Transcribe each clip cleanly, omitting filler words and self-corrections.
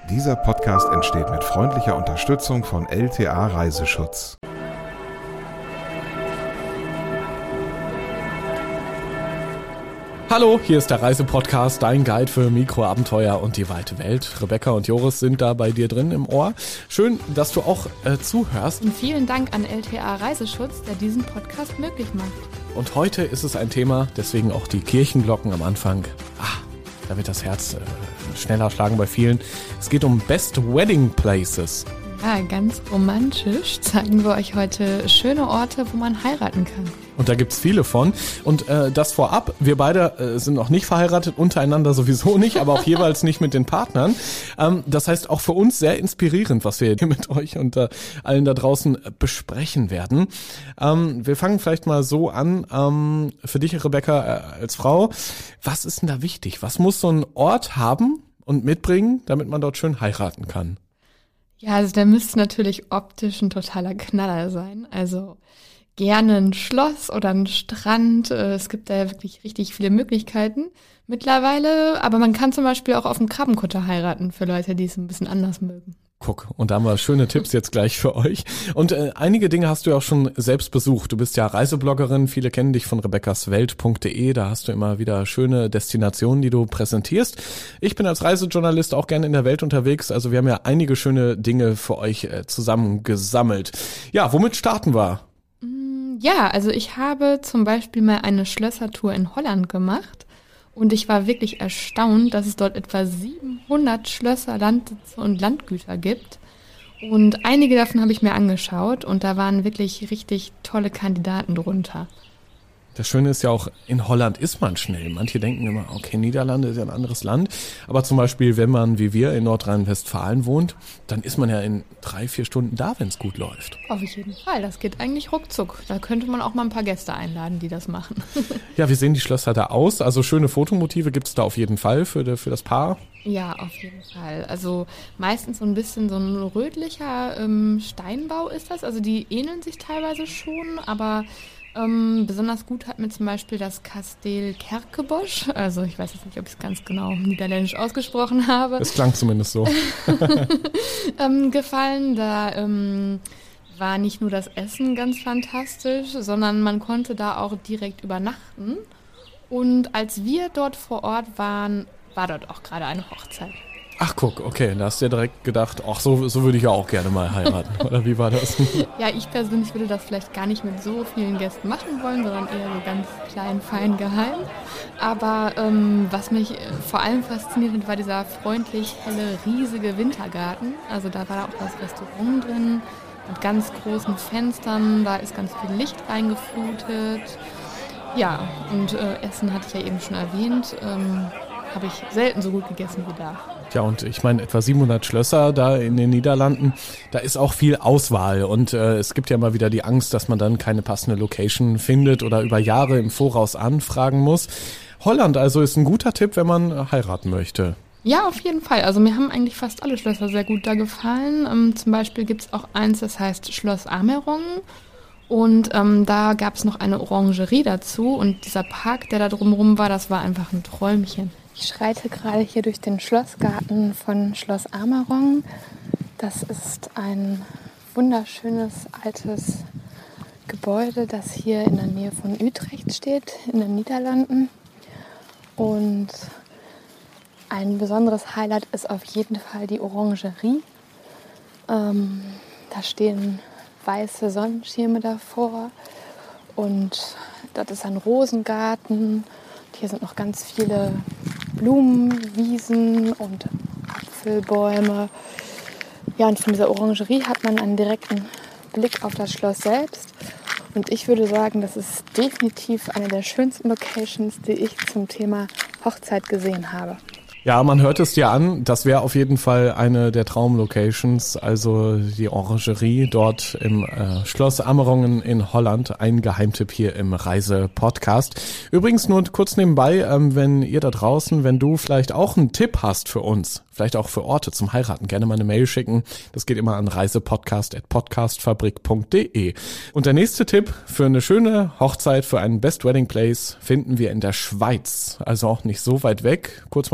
Dieser Podcast entsteht mit freundlicher Unterstützung von LTA Reiseschutz. Hallo, hier ist der Reisepodcast, dein Guide für Mikroabenteuer und die weite Welt. Rebecca und Joris sind da bei dir drin im Ohr. Schön, dass du auch zuhörst. Und vielen Dank an LTA Reiseschutz, der diesen Podcast möglich macht. Und heute ist es ein Thema, deswegen auch die Kirchenglocken am Anfang. Da wird das Herz schneller schlagen bei vielen. Es geht um Best Wedding Places. Ja, ganz romantisch zeigen wir euch heute schöne Orte, wo man heiraten kann. Und da gibt's viele von. Und das vorab, wir beide sind noch nicht verheiratet, untereinander sowieso nicht, aber auch jeweils nicht mit den Partnern. Das heißt auch für uns sehr inspirierend, was wir hier mit euch und allen da draußen besprechen werden. Wir fangen vielleicht mal so an. Für dich, Rebecca, als Frau, was ist denn da wichtig? Was muss so ein Ort haben und mitbringen, damit man dort schön heiraten kann? Ja, also der müsste natürlich optisch ein totaler Knaller sein. Also gerne ein Schloss oder ein Strand. Es gibt da ja wirklich richtig viele Möglichkeiten mittlerweile. Aber man kann zum Beispiel auch auf dem Krabbenkutter heiraten für Leute, die es ein bisschen anders mögen. Guck, und da haben wir schöne Tipps jetzt gleich für euch. Und einige Dinge hast du ja auch schon selbst besucht. Du bist ja Reisebloggerin, viele kennen dich von rebeccaswelt.de. Da hast du immer wieder schöne Destinationen, die du präsentierst. Ich bin als Reisejournalist auch gerne in der Welt unterwegs. Also wir haben ja einige schöne Dinge für euch zusammengesammelt. Ja, womit starten wir? Ja, also ich habe zum Beispiel mal eine Schlössertour in Holland gemacht. Und ich war wirklich erstaunt, dass es dort etwa 700 Schlösser, Landsitze und Landgüter gibt. Und einige davon habe ich mir angeschaut und da waren wirklich richtig tolle Kandidaten drunter. Das Schöne ist ja auch, in Holland ist man schnell. Manche denken immer, okay, Niederlande ist ja ein anderes Land. Aber zum Beispiel, wenn man wie wir in Nordrhein-Westfalen wohnt, dann ist man ja in 3-4 Stunden da, wenn es gut läuft. Auf jeden Fall, das geht eigentlich ruckzuck. Da könnte man auch mal ein paar Gäste einladen, die das machen. Ja, wie sehen die Schlösser da aus? Also schöne Fotomotive gibt es da auf jeden Fall für das Paar? Ja, auf jeden Fall. Also meistens so ein bisschen so ein rötlicher Steinbau ist das. Also die ähneln sich teilweise schon, aber besonders gut hat mir zum Beispiel das Kasteel Kerkebosch, also ich weiß jetzt nicht, ob ich es ganz genau niederländisch ausgesprochen habe. Es klang zumindest so. Gefallen. Da war nicht nur das Essen ganz fantastisch, sondern man konnte da auch direkt übernachten. Und als wir dort vor Ort waren, war dort auch gerade eine Hochzeit. Ach guck, okay, da hast du ja direkt gedacht, ach so würde ich ja auch gerne mal heiraten, oder wie war das? Ja, ich persönlich würde das vielleicht gar nicht mit so vielen Gästen machen wollen, sondern eher so ganz klein, fein, geheim. Aber was mich vor allem fasziniert hat, war dieser freundlich helle, riesige Wintergarten. Also da war auch das Restaurant drin mit ganz großen Fenstern, da ist ganz viel Licht reingeflutet. Ja, und Essen hatte ich ja eben schon erwähnt, habe ich selten so gut gegessen wie da. Ja, und ich meine, etwa 700 Schlösser da in den Niederlanden, da ist auch viel Auswahl und es gibt ja immer wieder die Angst, dass man dann keine passende Location findet oder über Jahre im Voraus anfragen muss. Holland also ist ein guter Tipp, wenn man heiraten möchte. Ja, auf jeden Fall. Also mir haben eigentlich fast alle Schlösser sehr gut da gefallen. Zum Beispiel gibt es auch eins, das heißt Schloss Amerongen. Und da gab es noch eine Orangerie dazu und dieser Park, der da drumherum war, das war einfach ein Träumchen. Ich schreite gerade hier durch den Schlossgarten von Schloss Amerongen. Das ist ein wunderschönes altes Gebäude, das hier in der Nähe von Utrecht steht, in den Niederlanden. Und ein besonderes Highlight ist auf jeden Fall die Orangerie. Da stehen weiße Sonnenschirme davor und dort ist ein Rosengarten. Hier sind noch ganz viele Blumenwiesen und Apfelbäume. Ja, und von dieser Orangerie hat man einen direkten Blick auf das Schloss selbst. Und ich würde sagen, das ist definitiv eine der schönsten Locations, die ich zum Thema Hochzeit gesehen habe. Ja, man hört es dir an, das wäre auf jeden Fall eine der Traumlocations, also die Orangerie dort im Schloss Amerongen in Holland, ein Geheimtipp hier im Reise-Podcast. Übrigens nur kurz nebenbei, wenn ihr da draußen, wenn du vielleicht auch einen Tipp hast für uns, vielleicht auch für Orte zum Heiraten, gerne mal eine Mail schicken. Das geht immer an reisepodcast@podcastfabrik.de. Und der nächste Tipp für eine schöne Hochzeit, für einen Best Wedding Place finden wir in der Schweiz, also auch nicht so weit weg, kurz mal über die Grenze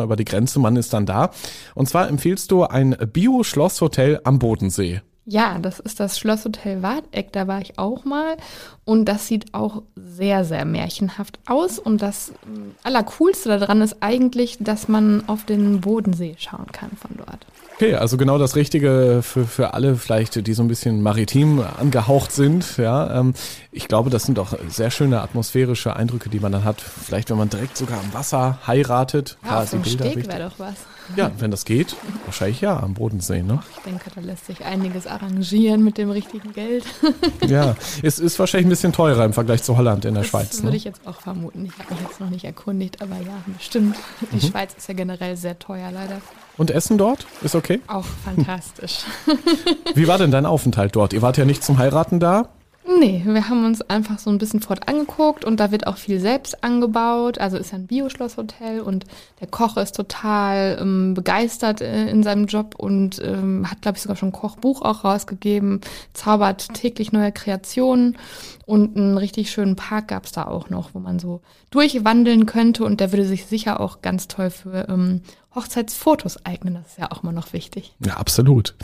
Grenze, man ist dann da. Und zwar empfiehlst du ein Bio-Schlosshotel am Bodensee. Ja, das ist das Schlosshotel Warteck, da war ich auch mal und das sieht auch sehr, sehr märchenhaft aus und das Allercoolste daran ist eigentlich, dass man auf den Bodensee schauen kann von dort. Okay, also genau das Richtige für alle vielleicht, die so ein bisschen maritim angehaucht sind. Ja, ich glaube, das sind auch sehr schöne atmosphärische Eindrücke, die man dann hat. Vielleicht, wenn man direkt sogar am Wasser heiratet. Ja, auf dem Steg wäre doch was. Ja, wenn das geht, wahrscheinlich ja, am Bodensee, ne? Ich denke, da lässt sich einiges arrangieren mit dem richtigen Geld. Ja, es ist wahrscheinlich ein bisschen teurer im Vergleich zu Holland in der Schweiz. Das würde ich jetzt auch vermuten. Ich habe mich jetzt noch nicht erkundigt, aber ja, bestimmt. Die Schweiz ist ja generell sehr teuer, leider. Und Essen dort? Ist okay? Auch fantastisch. Wie war denn dein Aufenthalt dort? Ihr wart ja nicht zum Heiraten da? Nee, wir haben uns einfach so ein bisschen Fort angeguckt und da wird auch viel selbst angebaut. Also ist ja ein Bio-Schlosshotel und der Koch ist total begeistert in seinem Job und hat, glaube ich, sogar schon ein Kochbuch auch rausgegeben, zaubert täglich neue Kreationen und einen richtig schönen Park gab es da auch noch, wo man so durchwandeln könnte und der würde sich sicher auch ganz toll für Hochzeitsfotos eignen. Das ist ja auch immer noch wichtig. Ja, absolut.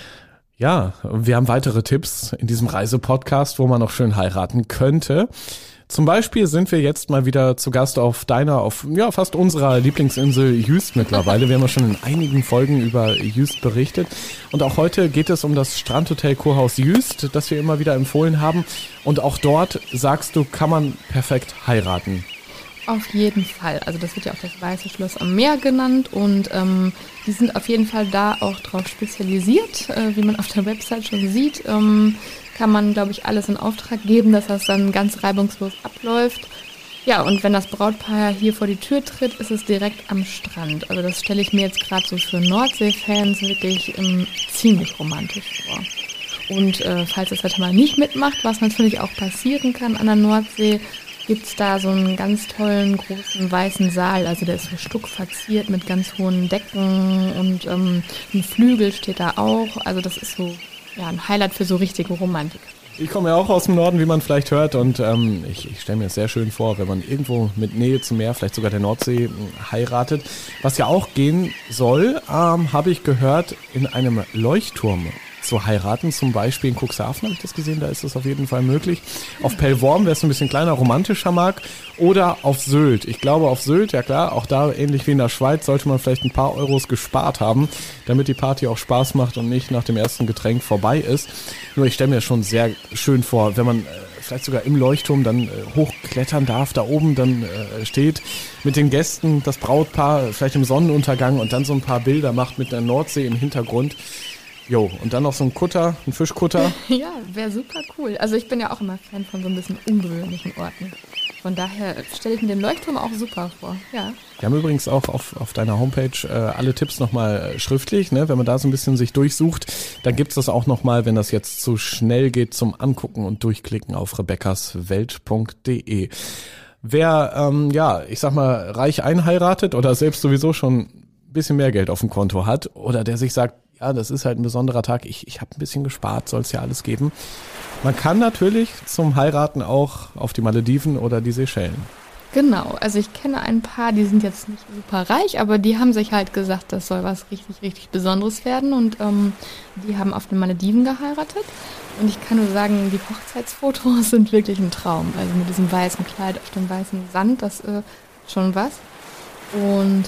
Ja, wir haben weitere Tipps in diesem Reisepodcast, wo man noch schön heiraten könnte. Zum Beispiel sind wir jetzt mal wieder zu Gast auf fast unserer Lieblingsinsel Jüst mittlerweile. Wir haben ja schon in einigen Folgen über Jüst berichtet. Und auch heute geht es um das Strandhotel Kurhaus Jüst, das wir immer wieder empfohlen haben. Und auch dort, sagst du, kann man perfekt heiraten. Auf jeden Fall. Also das wird ja auch das Weiße Schloss am Meer genannt und die sind auf jeden Fall da auch drauf spezialisiert. Wie man auf der Website schon sieht, kann man, glaube ich, alles in Auftrag geben, dass das dann ganz reibungslos abläuft. Ja, und wenn das Brautpaar hier vor die Tür tritt, ist es direkt am Strand. Also das stelle ich mir jetzt gerade so für Nordsee-Fans wirklich ziemlich romantisch vor. Und falls das Wetter mal nicht mitmacht, was natürlich auch passieren kann an der Nordsee, gibt's da so einen ganz tollen, großen, weißen Saal. Also der ist so stuckverziert mit ganz hohen Decken und ein Flügel steht da auch. Also das ist so ein Highlight für so richtige Romantik. Ich komme ja auch aus dem Norden, wie man vielleicht hört und ich stelle mir es sehr schön vor, wenn man irgendwo mit Nähe zum Meer, vielleicht sogar der Nordsee, heiratet. Was ja auch gehen soll, habe ich gehört, in einem Leuchtturm zu heiraten, zum Beispiel in Cuxhaven habe ich das gesehen, da ist das auf jeden Fall möglich. Auf Pellworm, wer es ein bisschen kleiner, romantischer mag, oder auf Sylt. Ich glaube auf Sylt, ja klar, auch da ähnlich wie in der Schweiz sollte man vielleicht ein paar Euros gespart haben, damit die Party auch Spaß macht und nicht nach dem ersten Getränk vorbei ist. Nur ich stelle mir schon sehr schön vor, wenn man vielleicht sogar im Leuchtturm dann hochklettern darf, da oben dann steht mit den Gästen, das Brautpaar, vielleicht im Sonnenuntergang und dann so ein paar Bilder macht mit der Nordsee im Hintergrund. Jo, und dann noch so ein Kutter, ein Fischkutter. Ja, wäre super cool. Also ich bin ja auch immer Fan von so ein bisschen ungewöhnlichen Orten. Von daher stelle ich mir den Leuchtturm auch super vor, ja. Wir haben übrigens auch auf deiner Homepage alle Tipps nochmal schriftlich, ne? Wenn man da so ein bisschen sich durchsucht, dann gibt's das auch nochmal, wenn das jetzt zu schnell geht, zum Angucken und Durchklicken auf rebeccaswelt.de. Wer, ich sag mal, reich einheiratet oder selbst sowieso schon ein bisschen mehr Geld auf dem Konto hat oder der sich sagt, ja, das ist halt ein besonderer Tag, ich habe ein bisschen gespart, soll es ja alles geben. Man kann natürlich zum Heiraten auch auf die Malediven oder die Seychellen. Genau, also ich kenne ein paar, die sind jetzt nicht super reich, aber die haben sich halt gesagt, das soll was richtig, richtig Besonderes werden und die haben auf den Malediven geheiratet und ich kann nur sagen, die Hochzeitsfotos sind wirklich ein Traum, also mit diesem weißen Kleid auf dem weißen Sand, das schon was und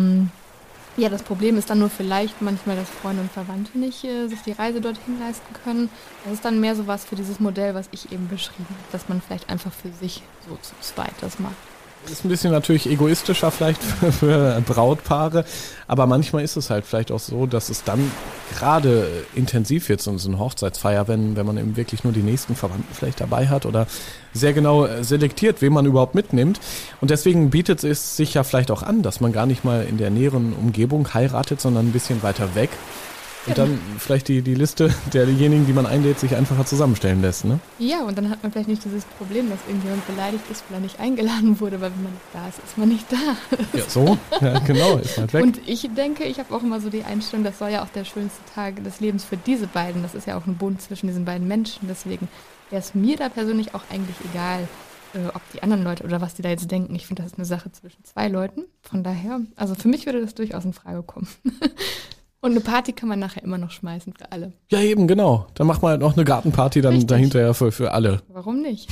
ja, das Problem ist dann nur vielleicht manchmal, dass Freunde und Verwandte nicht sich die Reise dorthin leisten können. Das ist dann mehr so was für dieses Modell, was ich eben beschrieben habe, dass man vielleicht einfach für sich so zu zweit das macht. Ist ein bisschen natürlich egoistischer vielleicht für Brautpaare, aber manchmal ist es halt vielleicht auch so, dass es dann gerade intensiv wird, so eine Hochzeitsfeier, wenn man eben wirklich nur die nächsten Verwandten vielleicht dabei hat oder sehr genau selektiert, wen man überhaupt mitnimmt. Und deswegen bietet es sich ja vielleicht auch an, dass man gar nicht mal in der näheren Umgebung heiratet, sondern ein bisschen weiter weg. Und dann vielleicht die Liste derjenigen, die man einlädt, sich einfacher zusammenstellen lässt, ne? Ja, und dann hat man vielleicht nicht dieses Problem, dass irgendjemand beleidigt ist, weil er nicht eingeladen wurde, weil wenn man nicht da ist, ist man nicht da. Ja, so, ja, genau, ist halt weg. Und ich denke, ich habe auch immer so die Einstellung, das soll ja auch der schönste Tag des Lebens für diese beiden. Das ist ja auch ein Bund zwischen diesen beiden Menschen, deswegen wäre es mir da persönlich auch eigentlich egal, ob die anderen Leute oder was die da jetzt denken. Ich finde, das ist eine Sache zwischen 2 Leuten. Von daher, also für mich würde das durchaus in Frage kommen. Und eine Party kann man nachher immer noch schmeißen für alle. Ja, eben, genau. Dann macht man halt noch eine Gartenparty dann dahinterher für alle. Warum nicht?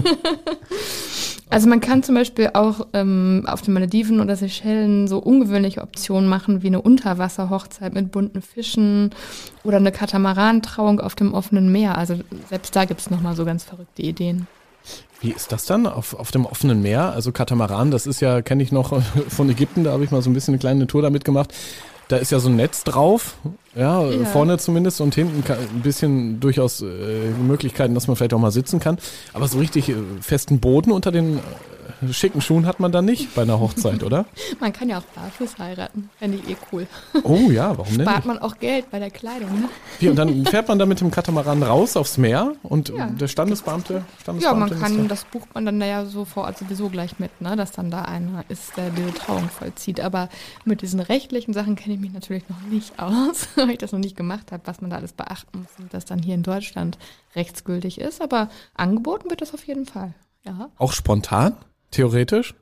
Also man kann zum Beispiel auch auf den Malediven oder Seychellen so ungewöhnliche Optionen machen, wie eine Unterwasserhochzeit mit bunten Fischen oder eine Katamarantrauung auf dem offenen Meer. Also selbst da gibt es nochmal so ganz verrückte Ideen. Wie ist das dann auf dem offenen Meer? Also Katamaran, das ist ja, kenne ich noch von Ägypten, da habe ich mal so ein bisschen eine kleine Tour damit gemacht. Da ist ja so ein Netz drauf, ja, vorne zumindest und hinten ein bisschen durchaus Möglichkeiten, dass man vielleicht auch mal sitzen kann. Aber so richtig festen Boden unter den schicken Schuhen hat man dann nicht bei einer Hochzeit, oder? Man kann ja auch barfuß heiraten, fände ich cool. Oh ja, warum denn? Spart man auch Geld bei der Kleidung, ne? Wie, und dann fährt man da mit dem Katamaran raus aufs Meer und der Standesbeamte ja, man kann, das bucht man dann ja so vor Ort sowieso gleich mit, ne? Dass dann da einer ist, der die Trauung vollzieht. Aber mit diesen rechtlichen Sachen kenne ich mich natürlich noch nicht aus, weil ich das noch nicht gemacht habe, was man da alles beachten muss und das dann hier in Deutschland rechtsgültig ist. Aber angeboten wird das auf jeden Fall, ja. Auch spontan? Theoretisch?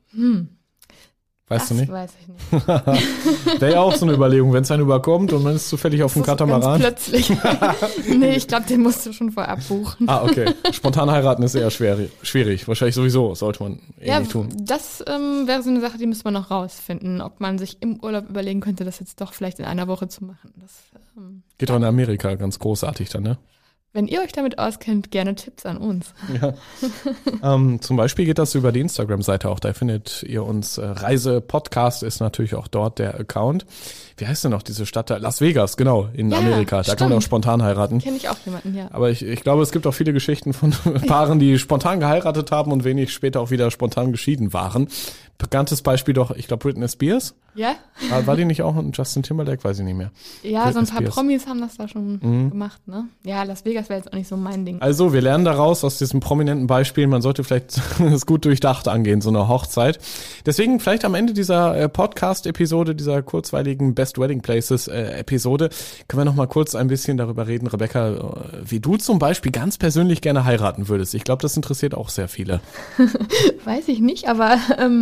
Weißt du nicht? Das weiß ich nicht. Wäre ja auch so eine Überlegung, wenn es einen überkommt und man ist zufällig auf dem Katamaran. Ganz plötzlich. Nee, ich glaube, den musst du schon vorab buchen. Ah, okay. Spontan heiraten ist eher schwierig. Wahrscheinlich sowieso, sollte man nicht tun. Das wäre so eine Sache, die müsste man noch rausfinden, ob man sich im Urlaub überlegen könnte, das jetzt doch vielleicht in einer Woche zu machen. Das geht doch in Amerika ganz großartig dann, ne? Wenn ihr euch damit auskennt, gerne Tipps an uns. Ja. Zum Beispiel geht das über die Instagram-Seite auch. Da findet ihr uns. Reise-Podcast ist natürlich auch dort der Account. Wie heißt denn noch diese Stadt da? Las Vegas, genau, in Amerika. Da kann man auch spontan heiraten. Kenne ich auch jemanden, ja. Aber ich glaube, es gibt auch viele Geschichten von Paaren, die spontan geheiratet haben und wenig später auch wieder spontan geschieden waren. Bekanntes Beispiel doch, ich glaube, Britney Spears. Ja. War die nicht auch ein Justin Timberlake? Weiß ich nicht mehr. Ja, Britney so ein paar Spears. Promis haben das da schon gemacht, ne? Ja, Las Vegas wäre jetzt auch nicht so mein Ding. Also, wir lernen daraus aus diesem prominenten Beispiel, man sollte vielleicht es gut durchdacht angehen, so eine Hochzeit. Deswegen vielleicht am Ende dieser Podcast-Episode, dieser kurzweiligen Best Wedding Places Episode, können wir noch mal kurz ein bisschen darüber reden, Rebecca, wie du zum Beispiel ganz persönlich gerne heiraten würdest. Ich glaube, das interessiert auch sehr viele. Weiß ich nicht, aber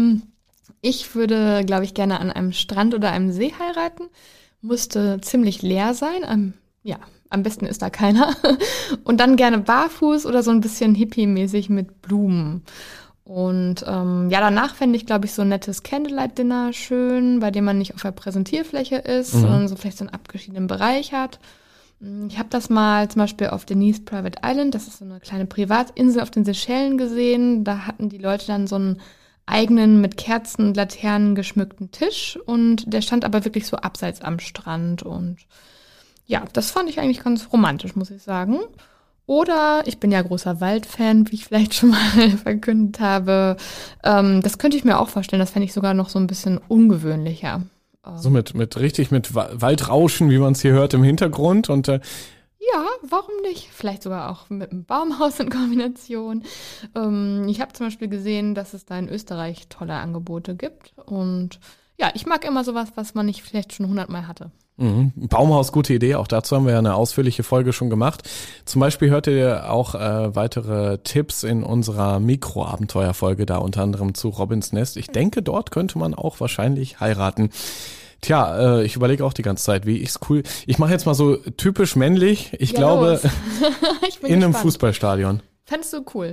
ich würde, glaube ich, gerne an einem Strand oder einem See heiraten. Musste ziemlich leer sein. Am besten ist da keiner. Und dann gerne barfuß oder so ein bisschen hippie-mäßig mit Blumen. Und danach fände ich, glaube ich, so ein nettes Candlelight-Dinner schön, bei dem man nicht auf der Präsentierfläche ist, sondern so vielleicht so einen abgeschiedenen Bereich hat. Ich habe das mal zum Beispiel auf Denise Private Island, das ist so eine kleine Privatinsel auf den Seychellen gesehen. Da hatten die Leute dann so einen eigenen mit Kerzen und Laternen geschmückten Tisch und der stand aber wirklich so abseits am Strand und ja, das fand ich eigentlich ganz romantisch, muss ich sagen. Oder ich bin ja großer Waldfan, wie ich vielleicht schon mal verkündet habe. Das könnte ich mir auch vorstellen, das fände ich sogar noch so ein bisschen ungewöhnlicher. So mit Waldrauschen, wie man es hier hört im Hintergrund und ja, warum nicht? Vielleicht sogar auch mit einem Baumhaus in Kombination. Ich habe zum Beispiel gesehen, dass es da in Österreich tolle Angebote gibt. Und ja, ich mag immer sowas, was man nicht vielleicht schon 100-mal hatte. Baumhaus, gute Idee. Auch dazu haben wir ja eine ausführliche Folge schon gemacht. Zum Beispiel hört ihr auch weitere Tipps in unserer Mikroabenteuerfolge, da unter anderem zu Robins Nest. Ich denke, dort könnte man auch wahrscheinlich heiraten. Tja, ich überlege auch die ganze Zeit, wie ich's cool. Ich mache jetzt mal so typisch männlich. Ich glaube, ich bin in einem gespannt. Fußballstadion. Fändest du cool?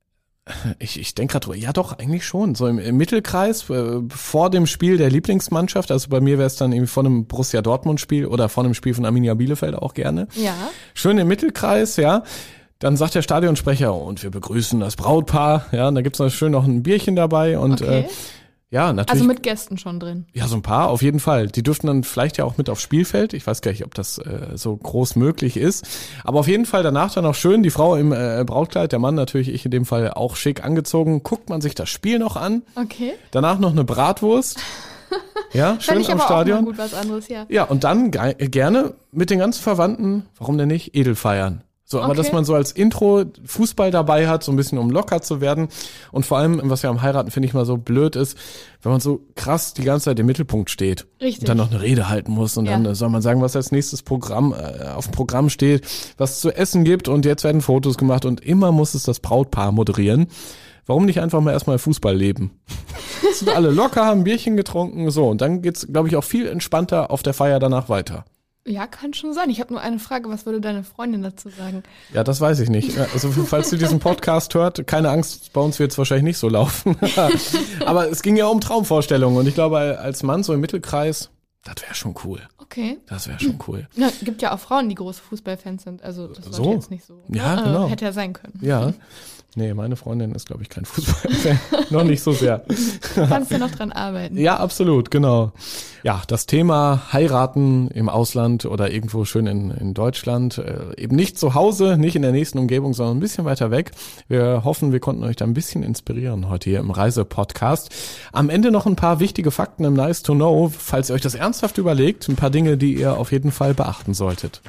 Ich denke gerade drüber, ja doch, eigentlich schon. So im Mittelkreis, vor dem Spiel der Lieblingsmannschaft. Also bei mir wäre es dann irgendwie vor einem Borussia Dortmund-Spiel oder vor einem Spiel von Arminia Bielefeld auch gerne. Ja. Schön im Mittelkreis, ja. Dann sagt der Stadionsprecher, und wir begrüßen das Brautpaar. Ja, und da gibt's noch schön noch ein Bierchen dabei und okay. Ja, natürlich. Also mit Gästen schon drin. Ja, so ein paar, auf jeden Fall. Die dürften dann vielleicht ja auch mit aufs Spielfeld. Ich weiß gar nicht, ob das so groß möglich ist. Aber auf jeden Fall danach dann auch schön, die Frau im Brautkleid, der Mann natürlich, ich in dem Fall auch schick angezogen. Guckt man sich das Spiel noch an. Okay. Danach noch eine Bratwurst. Ja, schön am Stadion. Auch mal gut was anderes, ja. Ja, und dann gerne mit den ganzen Verwandten, warum denn nicht, edel feiern. So, aber dass man so als Intro Fußball dabei hat, so ein bisschen um locker zu werden. Und vor allem, was ja am Heiraten, finde ich mal so blöd ist, wenn man so krass die ganze Zeit im Mittelpunkt steht. Richtig. Und dann noch eine Rede halten muss. Und dann soll man sagen, was als nächstes Programm auf dem Programm steht, was es zu essen gibt. Und jetzt werden Fotos gemacht. Und immer muss es das Brautpaar moderieren. Warum nicht einfach mal erstmal Fußball leben? Sind alle locker, haben ein Bierchen getrunken, so. Und dann geht's, glaube ich, auch viel entspannter auf der Feier danach weiter. Ja, kann schon sein. Ich habe nur eine Frage. Was würde deine Freundin dazu sagen? Ja, das weiß ich nicht. Also falls sie diesen Podcast hört, keine Angst, bei uns wird es wahrscheinlich nicht so laufen. Aber es ging ja um Traumvorstellungen. Und ich glaube, als Mann so im Mittelkreis, das wäre schon cool. Okay. Das wäre schon cool. Ja, gibt ja auch Frauen, die große Fußballfans sind. Also das war jetzt nicht so. Ja, genau. Hätte ja sein können. Ja. Nee, meine Freundin ist, glaube ich, kein Fußballfan. Noch nicht so sehr. Du kannst ja noch dran arbeiten. Ja, absolut, genau. Ja, das Thema Heiraten im Ausland oder irgendwo schön in Deutschland, eben nicht zu Hause, nicht in der nächsten Umgebung, sondern ein bisschen weiter weg. Wir hoffen, wir konnten euch da ein bisschen inspirieren heute hier im Reise-Podcast. Am Ende noch ein paar wichtige Fakten im Nice to Know, falls ihr euch das ernsthaft überlegt, ein paar Dinge, die ihr auf jeden Fall beachten solltet.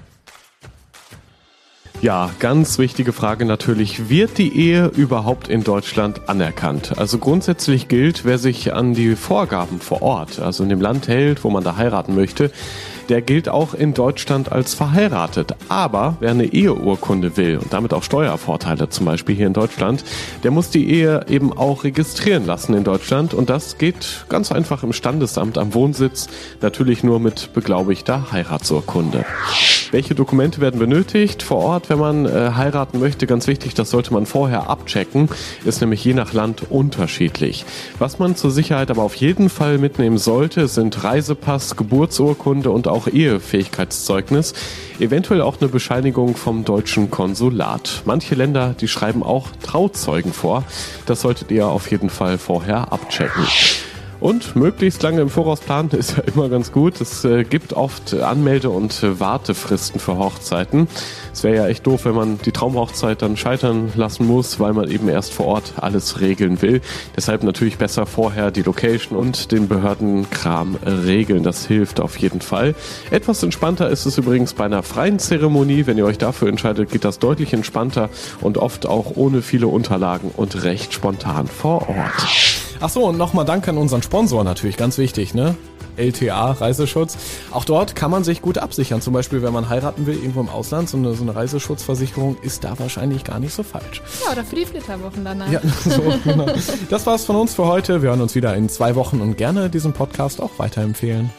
Ja, ganz wichtige Frage natürlich, wird die Ehe überhaupt in Deutschland anerkannt? Also grundsätzlich gilt, wer sich an die Vorgaben vor Ort, also in dem Land hält, wo man da heiraten möchte, der gilt auch in Deutschland als verheiratet. Aber wer eine Eheurkunde will und damit auch Steuervorteile zum Beispiel hier in Deutschland, der muss die Ehe eben auch registrieren lassen in Deutschland. Und das geht ganz einfach im Standesamt am Wohnsitz, natürlich nur mit beglaubigter Heiratsurkunde. Welche Dokumente werden benötigt vor Ort, wenn man heiraten möchte? Ganz wichtig, das sollte man vorher abchecken, ist nämlich je nach Land unterschiedlich. Was man zur Sicherheit aber auf jeden Fall mitnehmen sollte, sind Reisepass, Geburtsurkunde und auch Ehefähigkeitszeugnis, eventuell auch eine Bescheinigung vom deutschen Konsulat. Manche Länder, die schreiben auch Trauzeugen vor. Das solltet ihr auf jeden Fall vorher abchecken. Und möglichst lange im Voraus planen ist ja immer ganz gut. Es gibt oft Anmelde- und Wartefristen für Hochzeiten. Es wäre ja echt doof, wenn man die Traumhochzeit dann scheitern lassen muss, weil man eben erst vor Ort alles regeln will. Deshalb natürlich besser vorher die Location und den Behördenkram regeln. Das hilft auf jeden Fall. Etwas entspannter ist es übrigens bei einer freien Zeremonie. Wenn ihr euch dafür entscheidet, geht das deutlich entspannter und oft auch ohne viele Unterlagen und recht spontan vor Ort. Ach so, und nochmal Dank an unseren Sponsor natürlich, ganz wichtig, ne? LTA, Reiseschutz. Auch dort kann man sich gut absichern. Zum Beispiel, wenn man heiraten will, irgendwo im Ausland, so eine Reiseschutzversicherung ist da wahrscheinlich gar nicht so falsch. Ja, oder für die Flitterwochen danach. Ja, so, genau. Das war's von uns für heute. Wir hören uns wieder in 2 Wochen und gerne diesen Podcast auch weiterempfehlen.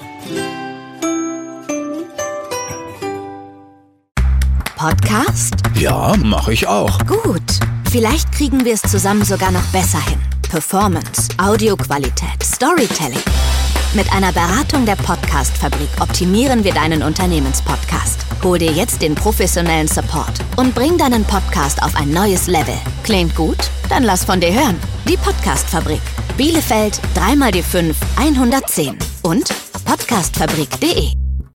Podcast? Ja, mache ich auch. Gut. Vielleicht kriegen wir es zusammen sogar noch besser hin. Performance, Audioqualität, Storytelling. Mit einer Beratung der Podcast-Fabrik optimieren wir deinen Unternehmenspodcast. Hol dir jetzt den professionellen Support und bring deinen Podcast auf ein neues Level. Klingt gut? Dann lass von dir hören. Die Podcast-Fabrik. Bielefeld 3x die 5 110 und podcastfabrik.de.